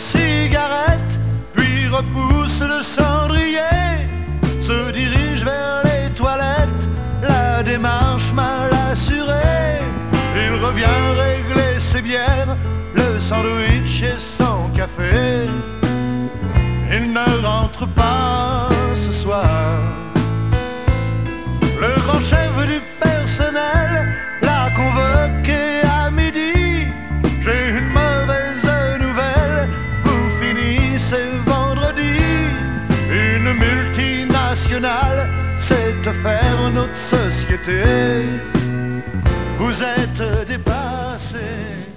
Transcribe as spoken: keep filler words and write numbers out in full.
cigarette, puis repousse le cendrier, se dirige vers les toilettes, la démarche mal assurée. Il revient régler ses bières, le sandwich et son café. Il ne rentre pas ce soir. Le grand chef du personnel l'a convoqué à midi. J'ai une mauvaise nouvelle, vous finissez vendredi. Une multinationale sait faire notre société. Vous êtes dépassés.